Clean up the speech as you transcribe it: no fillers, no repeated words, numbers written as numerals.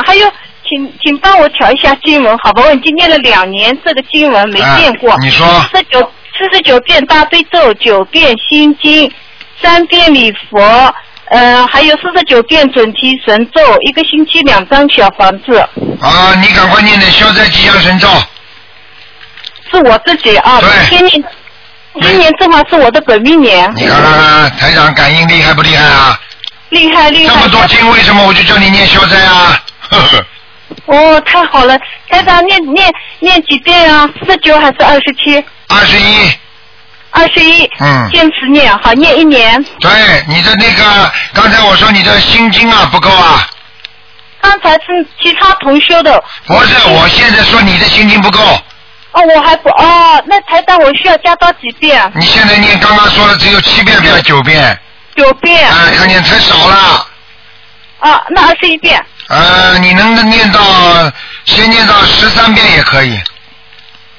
还有，请帮我调一下经文，好吧？我已经念了2年，这个经文没变过。 你说。 49遍大悲咒，9遍心经，3遍礼佛，还有49遍准提神咒，1个星期2张小房子。 啊，你赶快念点消灾吉祥神咒。 是我自己啊， 对。 今年正好是我的本命年。 你看看台长感应厉害不厉害啊？ 厉害。这么多经，为什么我就叫你念消灾啊？呵呵。 哦，太好了！台长念几遍啊？49还是27？21。坚持念，好，念1年。 对，你的那个，刚才我说你的心经啊不够啊。 刚才是其他同修的。 不是，我现在说你的心经不够。 哦，我还不那台长我需要加到几遍？ 你现在念刚刚说的只有7遍，不要9遍。 9遍。 看见太少了。 那21遍。 你能念到先念到13遍也可以。